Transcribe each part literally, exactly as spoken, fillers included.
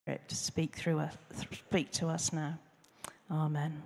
Spirit to speak through us, speak to us now. Amen.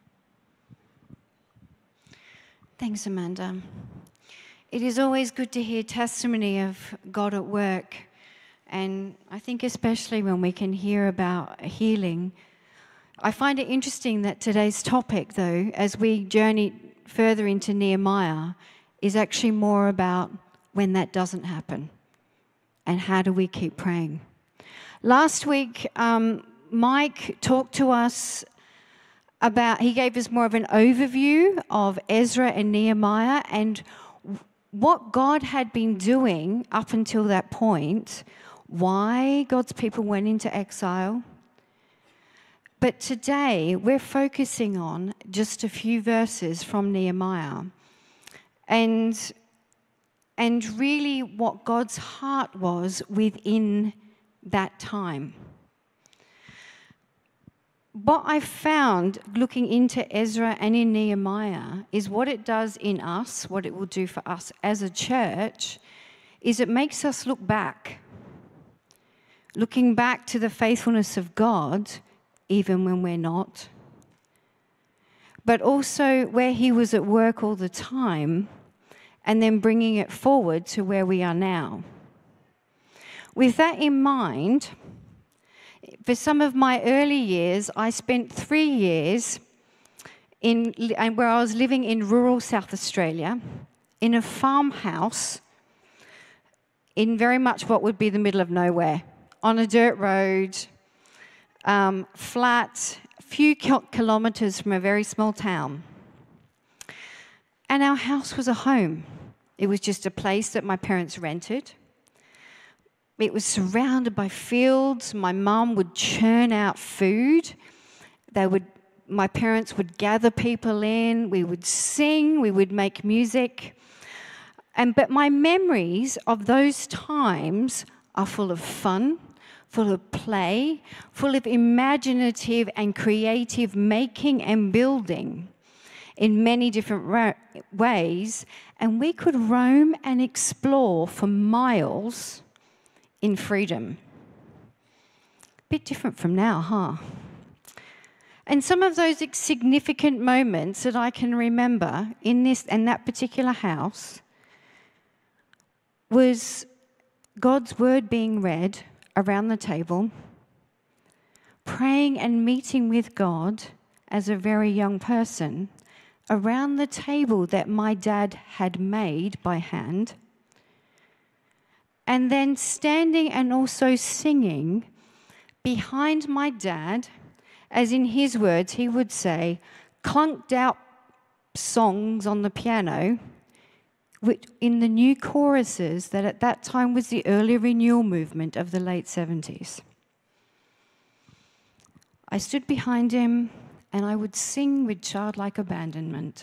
Thanks, Amanda. It is always good to hear testimony of God at work, and I think especially when we can hear about healing. I find it interesting that today's topic, though, as we journey further into Nehemiah, is actually more about when that doesn't happen and how do we keep praying. Last week, um, Mike talked to us about, he gave us more of an overview of Ezra and Nehemiah and what God had been doing up until that point, why God's people went into exile. But today, we're focusing on just a few verses from Nehemiah and, and really what God's heart was within that time. What I've found looking into Ezra and in Nehemiah is what it does in us, what it will do for us as a church, is it makes us look back. Looking back to the faithfulness of God, even when we're not. But also where he was at work all the time, and then bringing it forward to where we are now. With that in mind, for some of my early years, I spent three years in where I was living in rural South Australia, in a farmhouse, in very much what would be the middle of nowhere, on a dirt road, um, flat, a few kilometres from a very small town. And our house was a home. It was just a place that my parents rented. It was surrounded by fields. My mum would churn out food. They would, my parents would gather people in. We would sing. We would make music. And but my memories of those times are full of fun, full of play, full of imaginative and creative making and building in many different ra- ways. And we could roam and explore for miles in freedom. Bit different from now, huh? And some of those significant moments that I can remember in this and that particular house was God's word being read around the table, praying and meeting with God as a very young person around the table that my dad had made by hand, and then standing and also singing behind my dad, as in his words, he would say, clunked out songs on the piano which in the new choruses that at that time was the early renewal movement of the late seventies. I stood behind him and I would sing with childlike abandonment.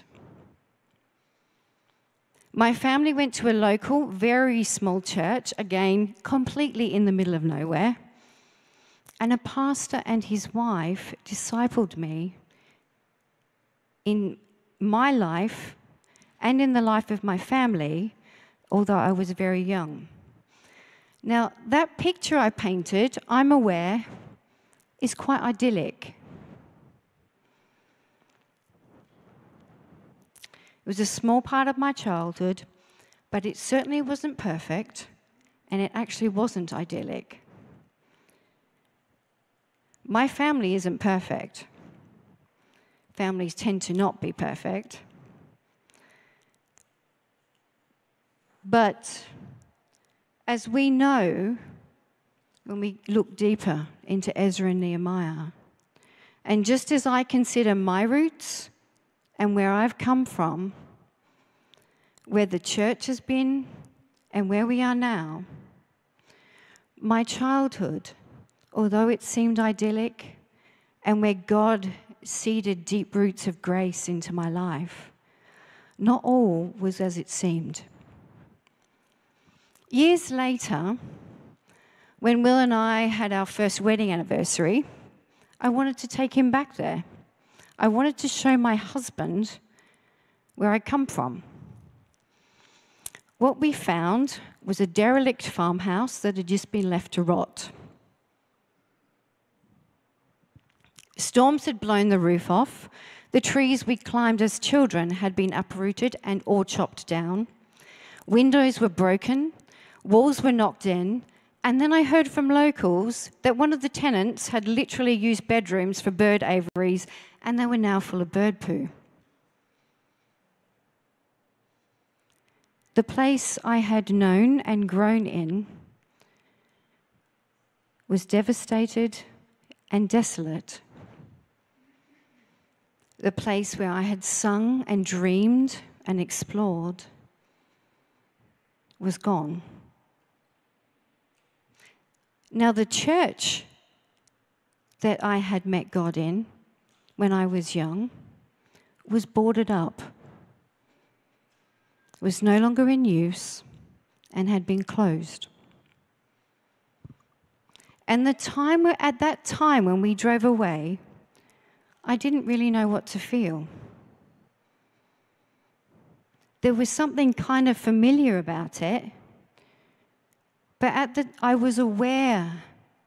My family went to a local, very small church, again, completely in the middle of nowhere. And a pastor and his wife discipled me in my life and in the life of my family, although I was very young. Now, that picture I painted, I'm aware, is quite idyllic. It was a small part of my childhood, but it certainly wasn't perfect, and it actually wasn't idyllic. My family isn't perfect. Families tend to not be perfect. But as we know, when we look deeper into Ezra and Nehemiah, and just as I consider my roots and where I've come from, where the church has been and where we are now, my childhood, although it seemed idyllic and where God seeded deep roots of grace into my life, not all was as it seemed. Years later, when Will and I had our first wedding anniversary, I wanted to take him back there. I wanted to show my husband where I come from. What we found was a derelict farmhouse that had just been left to rot. Storms had blown the roof off. The trees we climbed as children had been uprooted and all chopped down. Windows were broken, walls were knocked in, and then I heard from locals that one of the tenants had literally used bedrooms for bird aviaries, and they were now full of bird poo. The place I had known and grown in was devastated and desolate. The place where I had sung and dreamed and explored was gone. Now, the church that I had met God in when I was young was boarded up, was no longer in use, and had been closed. And the time at that time when we drove away, I didn't really know what to feel. There was something kind of familiar about it, but at the, I was aware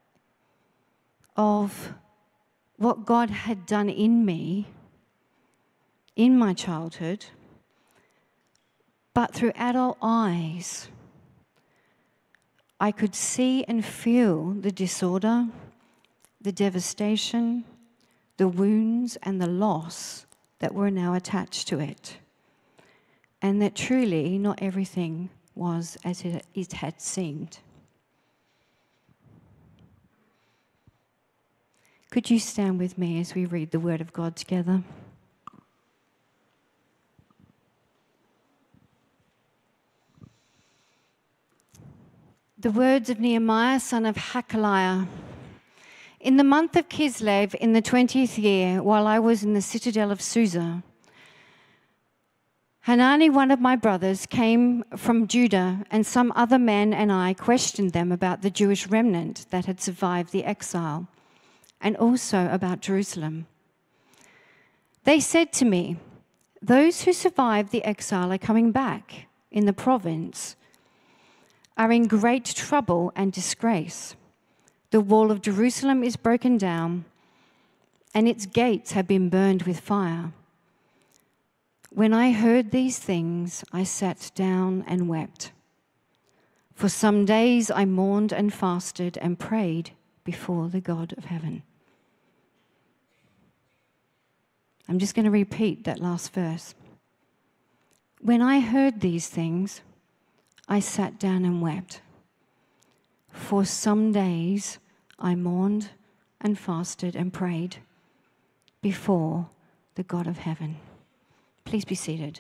of what God had done in me, in my childhood, but through adult eyes, I could see and feel the disorder, the devastation, the wounds and the loss that were now attached to it. And that truly not everything was as it, it had seemed. Could you stand with me as we read the Word of God together? The words of Nehemiah, son of Hakaliah. In the month of Kislev, in the twentieth year, while I was in the citadel of Susa, Hanani, one of my brothers, came from Judah, and some other men and I questioned them about the Jewish remnant that had survived the exile, and also about Jerusalem. They said to me, "Those who survived the exile are coming back in the province, are in great trouble and disgrace. The wall of Jerusalem is broken down, and its gates have been burned with fire." When I heard these things, I sat down and wept. For some days I mourned and fasted and prayed before the God of heaven. I'm just going to repeat that last verse. When I heard these things, I sat down and wept. For some days I mourned and fasted and prayed before the God of heaven. Please be seated.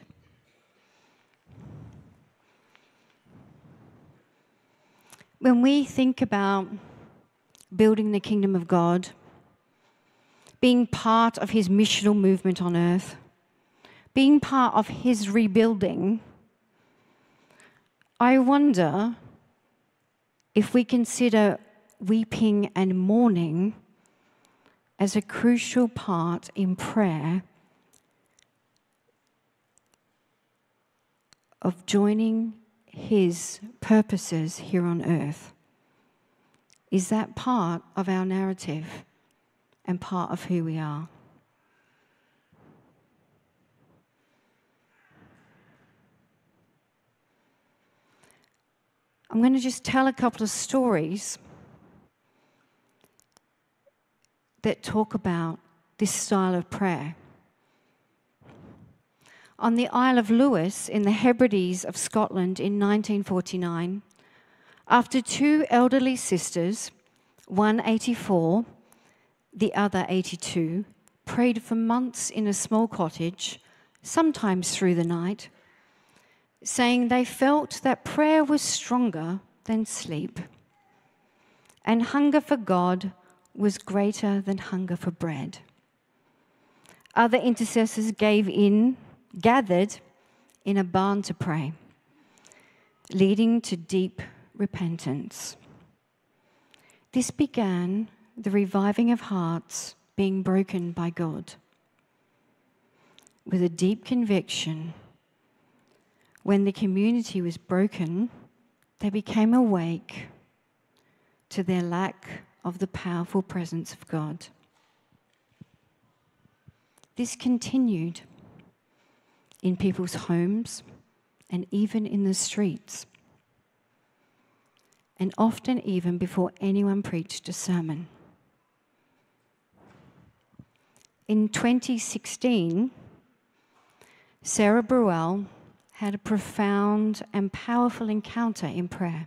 When we think about building the kingdom of God, being part of his missional movement on earth, being part of his rebuilding, I wonder if we consider weeping and mourning as a crucial part in prayer of joining his purposes here on earth. Is that part of our narrative and part of who we are? I'm going to just tell a couple of stories that talk about this style of prayer. On the Isle of Lewis in the Hebrides of Scotland in nineteen forty-nine, after two elderly sisters, one eighty-four, the other eighty-two, prayed for months in a small cottage, sometimes through the night, saying they felt that prayer was stronger than sleep, and hunger for God was greater than hunger for bread. Other intercessors gave in, gathered in a barn to pray, leading to deep repentance. This began the reviving of hearts being broken by God, with a deep conviction. When the community was broken, they became awake to their lack of the powerful presence of God. This continued in people's homes and even in the streets, and often even before anyone preached a sermon. In twenty sixteen, Sarah Burrell had a profound and powerful encounter in prayer.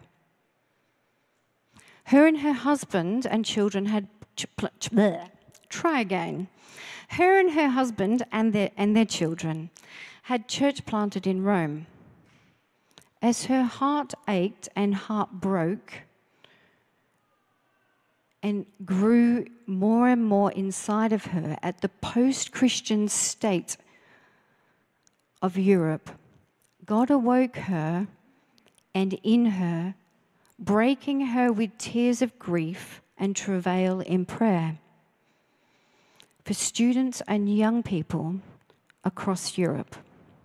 Her and her husband and children had... Try again. Her and her husband and their, and their children had church planted in Rome. As her heart ached and heart broke and grew more and more inside of her at the post-Christian state of Europe, God awoke her and in her, breaking her with tears of grief and travail in prayer for students and young people across Europe.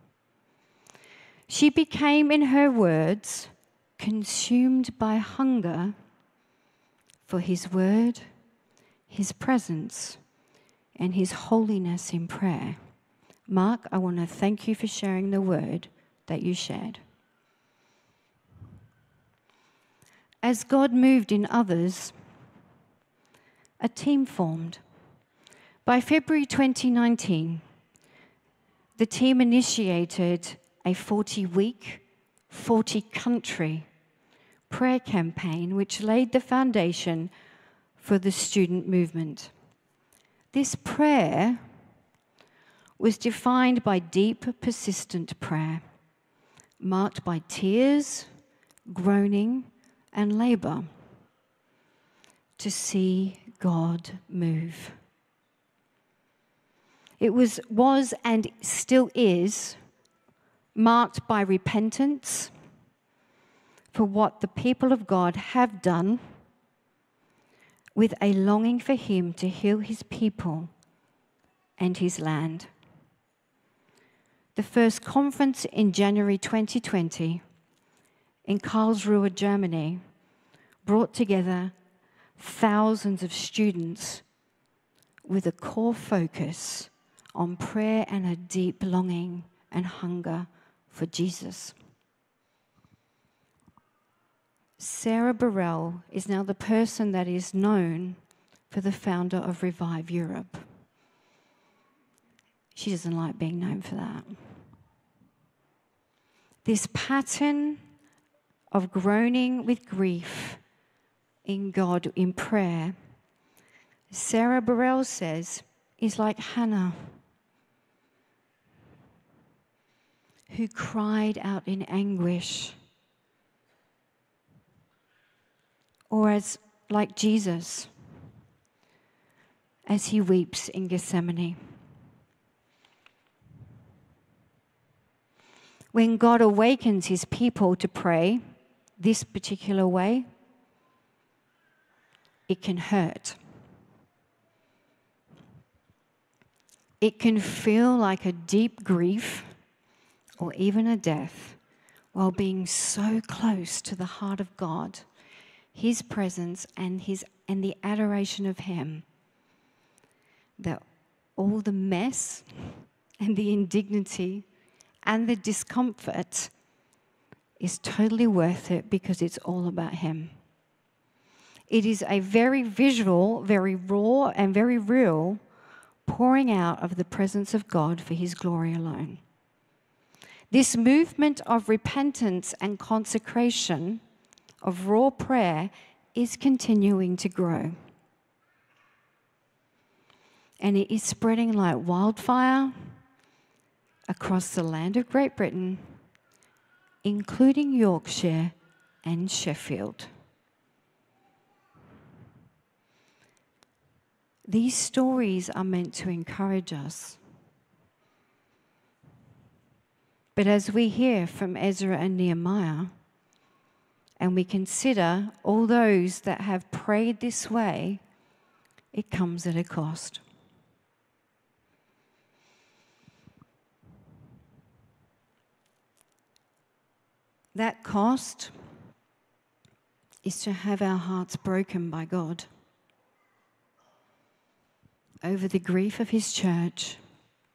She became, in her words, consumed by hunger for his word, his presence, and his holiness in prayer. Mark, I want to thank you for sharing the word that you shared. As God moved in others, a team formed. By February twenty nineteen, the team initiated a forty-week, forty-country prayer campaign which laid the foundation for the student movement. This prayer was defined by deep, persistent prayer, marked by tears, groaning, and labour to see God move. It was, was and still is marked by repentance for what the people of God have done, with a longing for him to heal his people and his land. The first conference in January twenty twenty in Karlsruhe, Germany, brought together thousands of students with a core focus on prayer and a deep longing and hunger for Jesus. Sarah Burrell is now the person that is known for the founder of Revive Europe. She doesn't like being known for that. This pattern of groaning with grief in God in prayer, Sarah Burrell says, is like Hannah, who cried out in anguish, or as like Jesus, as he weeps in Gethsemane. When God awakens his people to pray this particular way, it can hurt. It can feel like a deep grief or even a death, while being so close to the heart of God, his presence and his and the adoration of him, that all the mess and the indignity and the discomfort is totally worth it because it's all about him. It is a very visual, very raw, and very real pouring out of the presence of God for his glory alone. This movement of repentance and consecration, of raw prayer, is continuing to grow. And it is spreading like wildfire across the land of Great Britain, including Yorkshire and Sheffield. These stories are meant to encourage us. But as we hear from Ezra and Nehemiah, and we consider all those that have prayed this way, it comes at a cost. That cost is to have our hearts broken by God over the grief of his church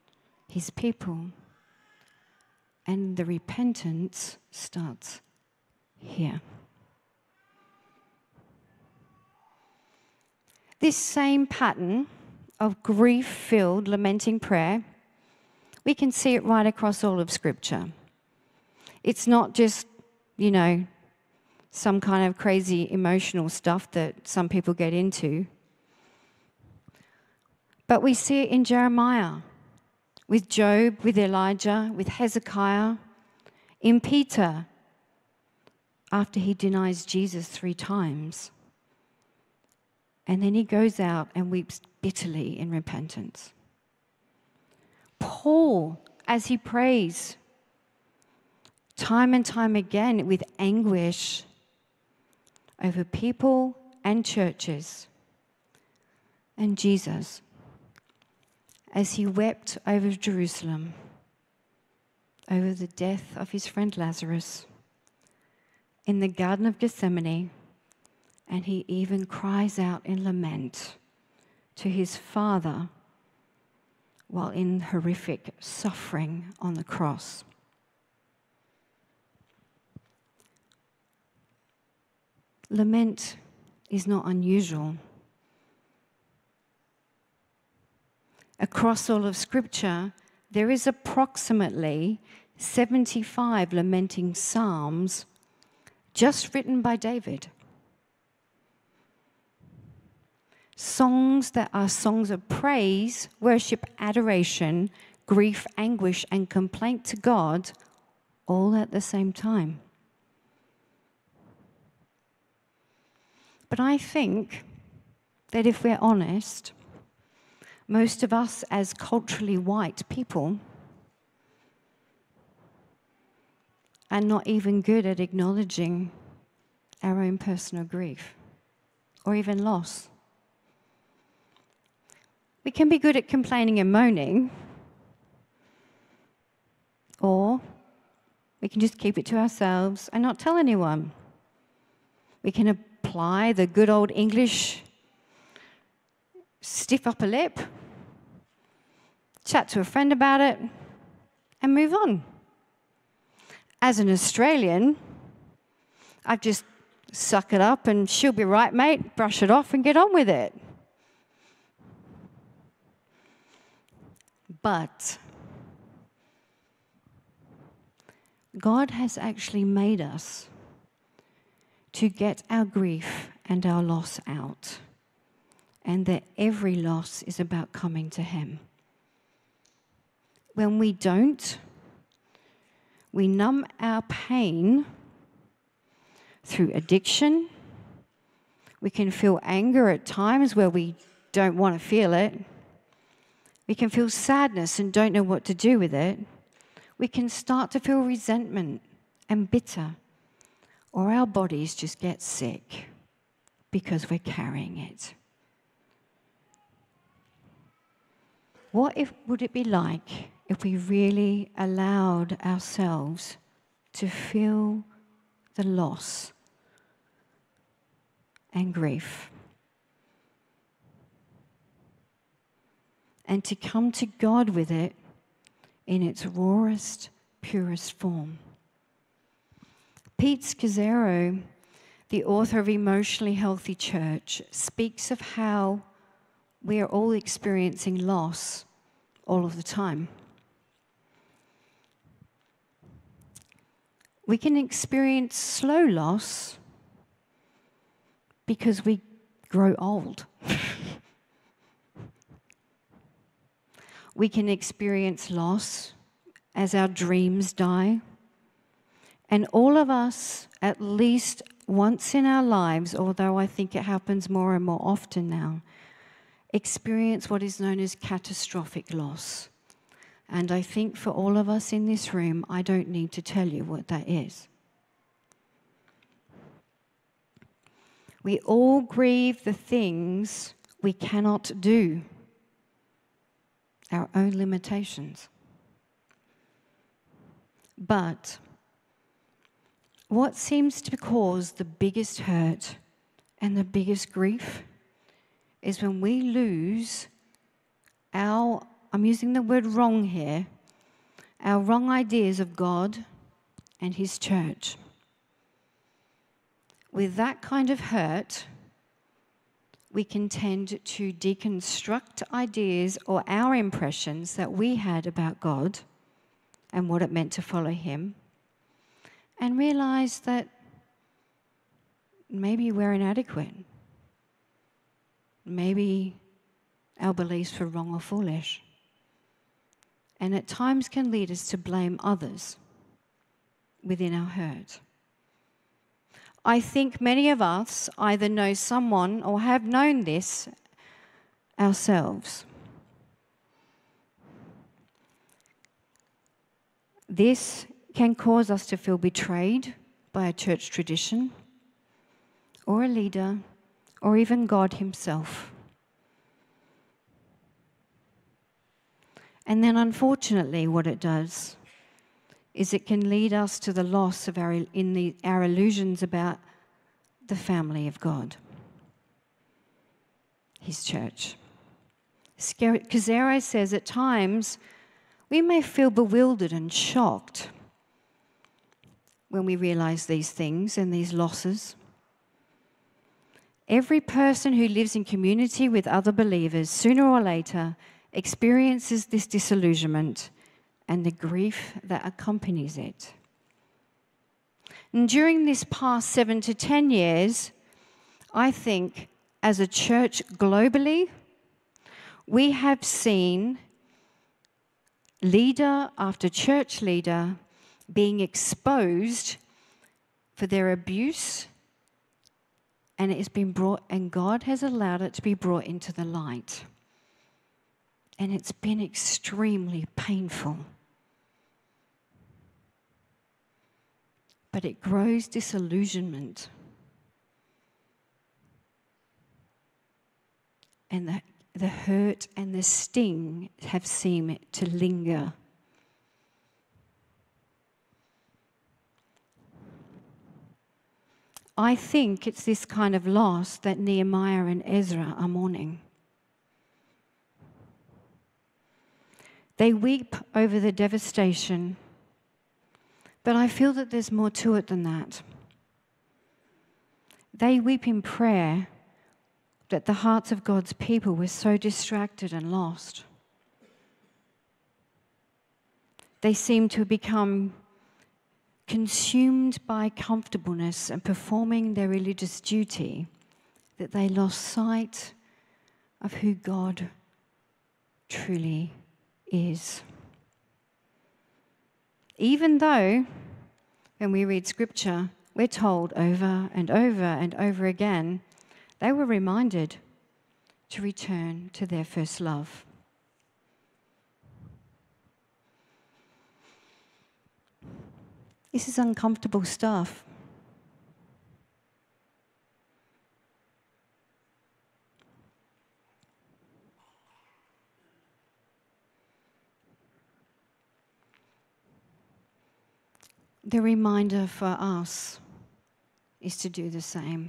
his people. And the repentance starts here. This same pattern of grief-filled, lamenting prayer, we can see it right across all of Scripture. It's not just, you know, some kind of crazy emotional stuff that some people get into. But we see it in Jeremiah, with Job, with Elijah, with Hezekiah, in Peter, after he denies Jesus three times. And then he goes out and weeps bitterly in repentance. Paul, as he prays, time and time again with anguish over people and churches. And Jesus, as he wept over Jerusalem, over the death of his friend Lazarus, in the Garden of Gethsemane, and he even cries out in lament to his Father while in horrific suffering on the cross. Lament is not unusual. Across all of Scripture, there is approximately seventy-five lamenting psalms just written by David. Songs that are songs of praise, worship, adoration, grief, anguish, and complaint to God, all at the same time. But I think that if we're honest, most of us as culturally white people are not even good at acknowledging our own personal grief or even loss. We can be good at complaining and moaning, or we can just keep it to ourselves and not tell anyone. We can apply the good old English stiff upper lip, chat to a friend about it, and move on. As an Australian, I just suck it up and she'll be right, mate, brush it off and get on with it. But God has actually made us to get our grief and our loss out, and that every loss is about coming to Him. When we don't, we numb our pain through addiction. We can feel anger at times where we don't want to feel it. We can feel sadness and don't know what to do with it. We can start to feel resentment and bitter, or our bodies just get sick because we're carrying it. What if, would it be like if we really allowed ourselves to feel the loss and grief, and to come to God with it in its rawest, purest form? Pete Scazzero, the author of Emotionally Healthy Church, speaks of how we are all experiencing loss all of the time. We can experience slow loss because we grow old. We can experience loss as our dreams die. And all of us, at least once in our lives, although I think it happens more and more often now, experience what is known as catastrophic loss. And I think for all of us in this room, I don't need to tell you what that is. We all grieve the things we cannot do, our own limitations. But what seems to cause the biggest hurt and the biggest grief is when we lose our I'm using the word wrong here, our wrong ideas of God and his church. With that kind of hurt, we can tend to deconstruct ideas or our impressions that we had about God and what it meant to follow him, and realize that maybe we're inadequate. Maybe our beliefs were wrong or foolish. And at times can lead us to blame others within our hurt. I think many of us either know someone or have known this ourselves. This can cause us to feel betrayed by a church tradition or a leader or even God himself. And then unfortunately what it does is it can lead us to the loss of our, in the, our illusions about the family of God, his church. Kazero says at times we may feel bewildered and shocked when we realize these things and these losses. Every person who lives in community with other believers, sooner or later, experiences this disillusionment and the grief that accompanies it. And during this past seven to ten years, I think as a church globally, we have seen leader after church leader being exposed for their abuse, and it has been brought, and God has allowed it to be brought into the light. And it's been extremely painful. But it grows disillusionment. And the, the hurt and the sting have seemed to linger. I think it's this kind of loss that Nehemiah and Ezra are mourning. They weep over the devastation, but I feel that there's more to it than that. They weep in prayer that the hearts of God's people were so distracted and lost. They seem to have become consumed by comfortableness and performing their religious duty, that they lost sight of who God truly is. Even though, when we read scripture, we're told over and over and over again, they were reminded to return to their first love. This is uncomfortable stuff. The reminder for us is to do the same.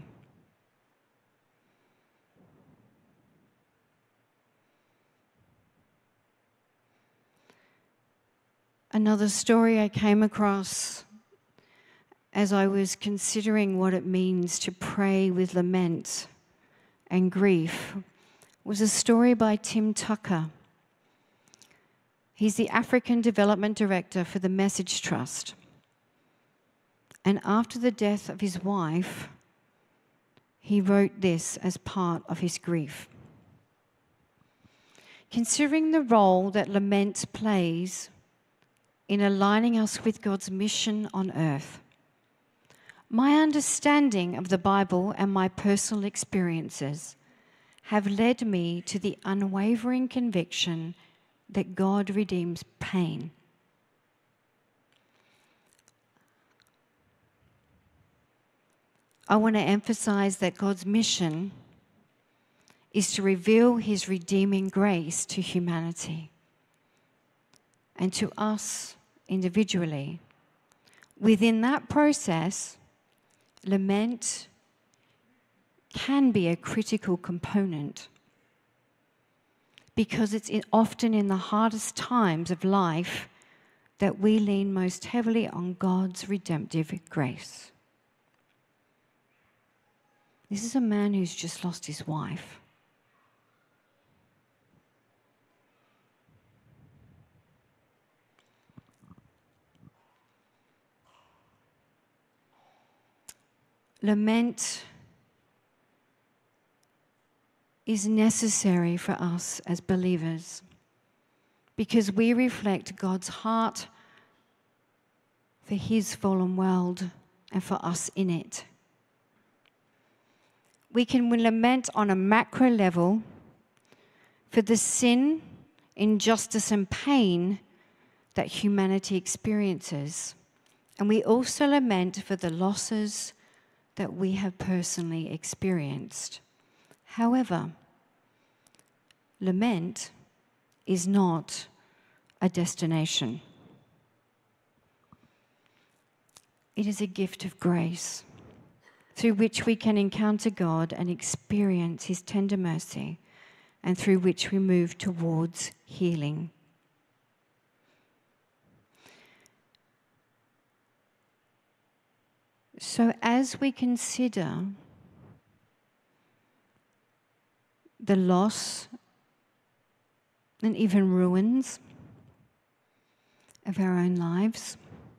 Another story I came across as I was considering what it means to pray with lament and grief was a story by Tim Tucker. He's the African Development Director for the Message Trust. And after the death of his wife, he wrote this as part of his grief. Considering the role that lament plays in aligning us with God's mission on earth, my understanding of the Bible and my personal experiences have led me to the unwavering conviction that God redeems pain. I want to emphasize that God's mission is to reveal his redeeming grace to humanity and to us individually. Within that process, lament can be a critical component because it's in, often in the hardest times of life that we lean most heavily on God's redemptive grace. This is a man who's just lost his wife. Lament is necessary for us as believers because we reflect God's heart for his fallen world and for us in it. We can lament on a macro level for the sin, injustice, and pain that humanity experiences. And we also lament for the losses that we have personally experienced. However, lament is not a destination. It is a gift of grace through which we can encounter God and experience his tender mercy, and through which we move towards healing. So as we consider the loss and even ruins of our own lives,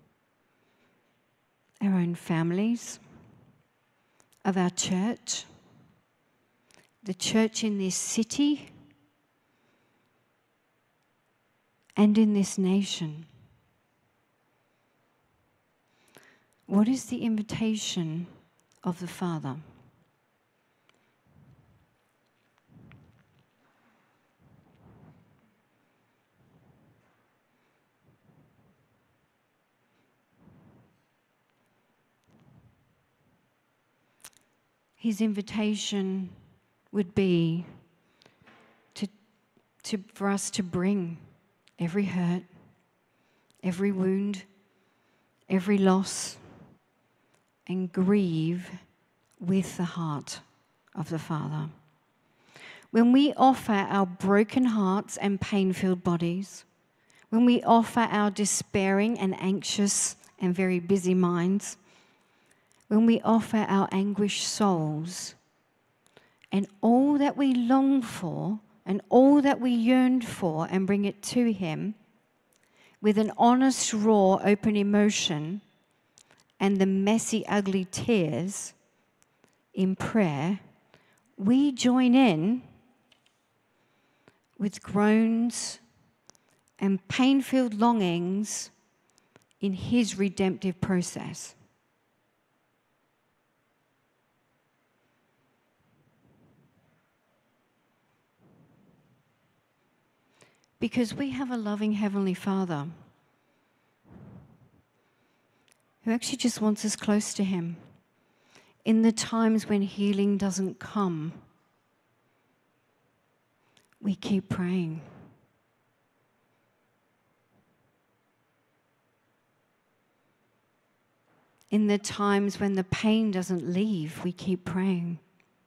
our own families, of our church, the church in this city, and in this nation, what is the invitation of the Father? His invitation would be to, to, for us to bring every hurt, every wound, every loss, and grieve with the heart of the Father. When we offer our broken hearts and pain-filled bodies, when we offer our despairing and anxious and very busy minds, when we offer our anguished souls and all that we long for and all that we yearn for and bring it to him with an honest, raw, open emotion and the messy, ugly tears in prayer, we join in with groans and pain-filled longings in his redemptive process. Because we have a loving Heavenly Father who actually just wants us close to him in the times when healing doesn't come. We keep praying. In the times when the pain doesn't leave, we keep praying.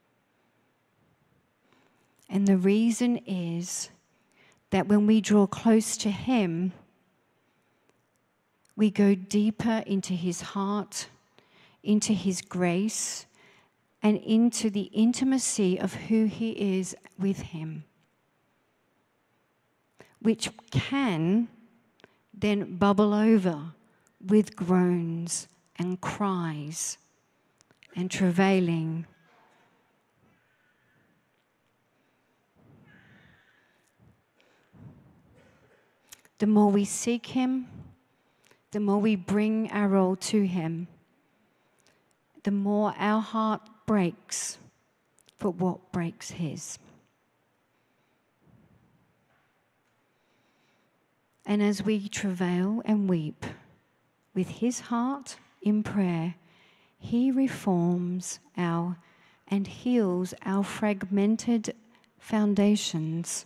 And the reason is that when we draw close to him, we go deeper into his heart, into his grace, and into the intimacy of who he is with him, which can then bubble over with groans and cries and travailing. The more we seek him, the more we bring our all to him, the more our heart breaks for what breaks his. And as we travail and weep with his heart in prayer, he reforms our and heals our fragmented foundations.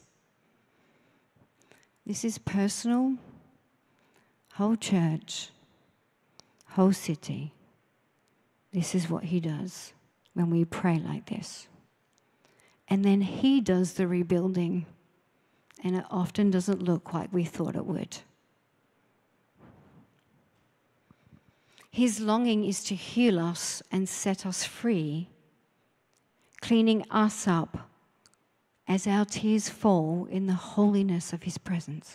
This is personal, whole church, whole city. This is what he does when we pray like this. And then he does the rebuilding And it often doesn't look like we thought it would. His longing is to heal us and set us free, cleaning us up as our tears fall in the holiness of his presence.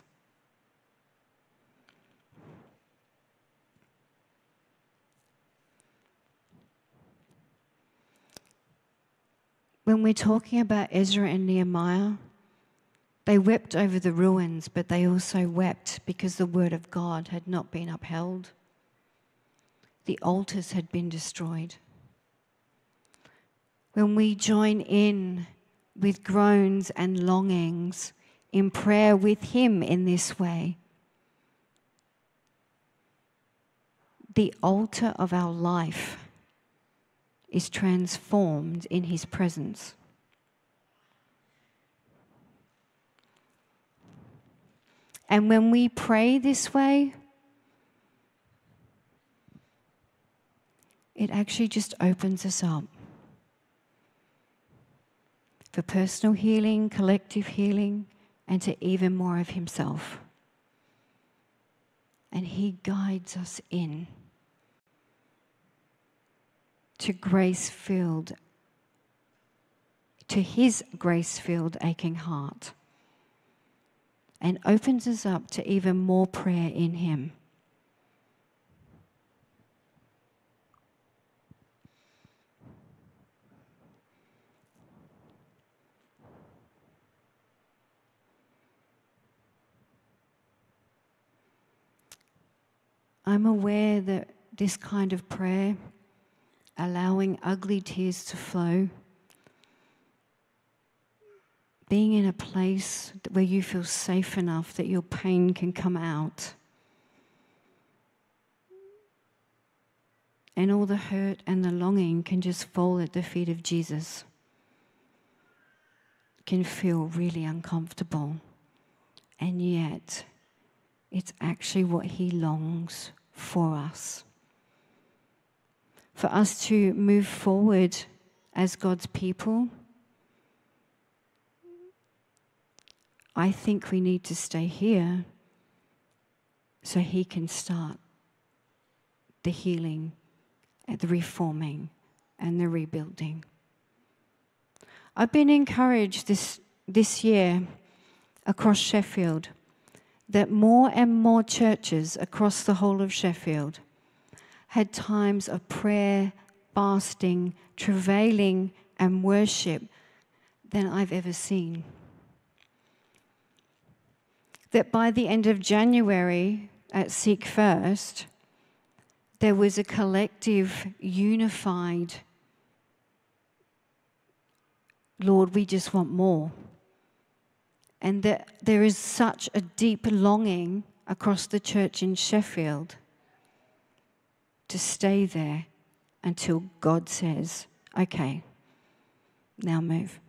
When we're talking about Ezra and Nehemiah, they wept over the ruins, but they also wept because the word of God had not been upheld. The altars had been destroyed. When we join in with groans and longings in prayer with him in this way, the altar of our life is transformed in his presence. And when we pray this way, it actually just opens us up for personal healing, collective healing, and to even more of himself. And he guides us in to grace-filled, to his grace-filled aching heart, and opens us up to even more prayer in him. I'm aware that this kind of prayer, allowing ugly tears to flow, being in a place where you feel safe enough that your pain can come out, and all the hurt and the longing can just fall at the feet of Jesus, can feel really uncomfortable. And yet, it's actually what he longs for us. For us to move forward as God's people, I think we need to stay here so he can start the healing, and the reforming, and the rebuilding. I've been encouraged this, this year across Sheffield that more and more churches across the whole of Sheffield had times of prayer, fasting, travailing, and worship than I've ever seen. That by the end of January at Seek First, there was a collective, unified, Lord, we just want more. And that there is such a deep longing across the church in Sheffield to stay there until God says, okay, now move.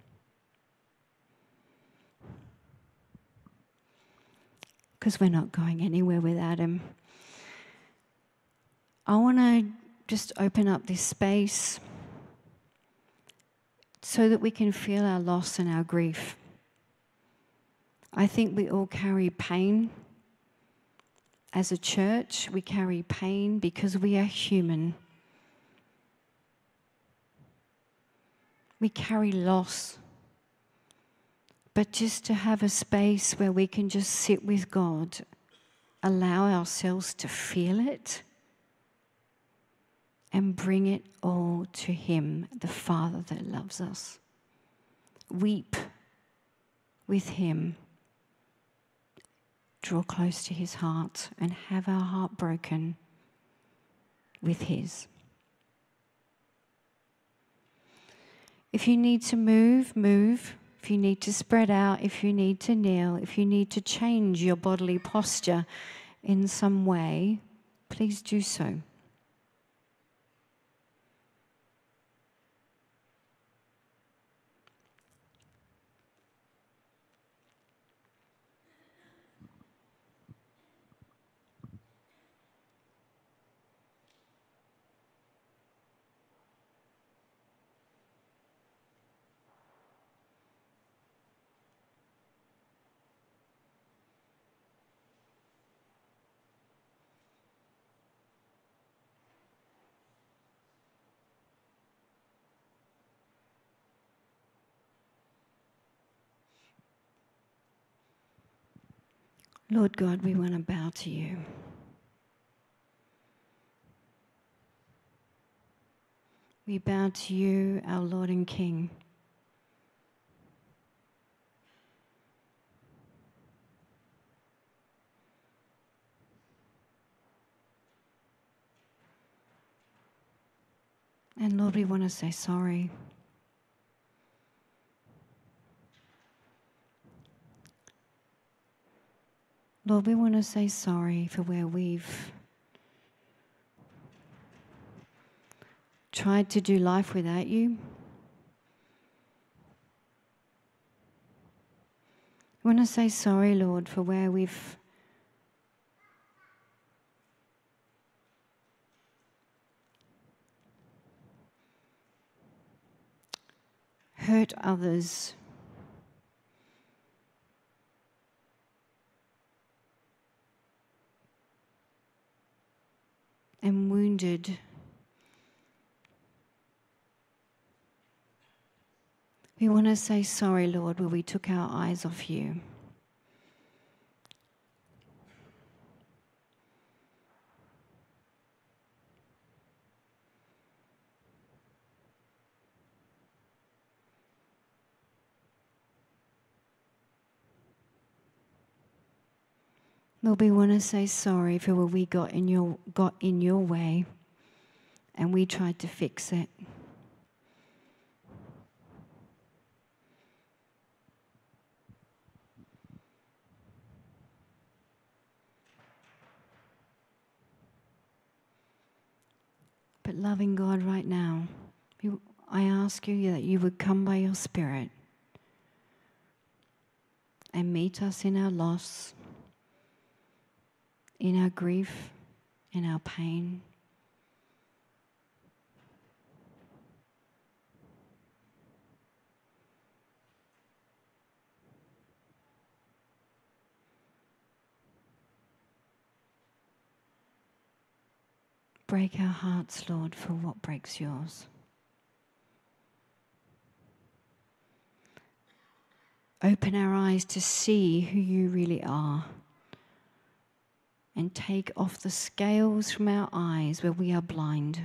Because we're not going anywhere without him. I want to just open up this space so that we can feel our loss and our grief. I think we all carry pain. As a church, we carry pain because we are human. We carry loss. But just to have a space where we can just sit with God, allow ourselves to feel it, and bring it all to him, the Father that loves us. Weep with him. Draw close to his heart and have our heart broken with his. If you need to move, move. If you need to spread out, if you need to kneel, if you need to change your bodily posture in some way, please do so. Lord God, we want to bow to you. We bow to you, our Lord and King. And Lord, we want to say sorry. Lord, we want to say sorry for where we've tried to do life without you. We want to say sorry, Lord, for where we've hurt others. And wounded. We want to say sorry, Lord, where we took our eyes off you. Lord, we want to say sorry for where we got in your got in your way and we tried to fix it. But loving God, right now, I ask you that you would come by your Spirit and meet us in our loss, in our grief, in our pain. Break our hearts, Lord, for what breaks yours. Open our eyes to see who you really are. And take off the scales from our eyes where we are blind.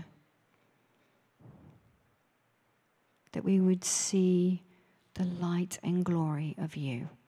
That we would see the light and glory of you.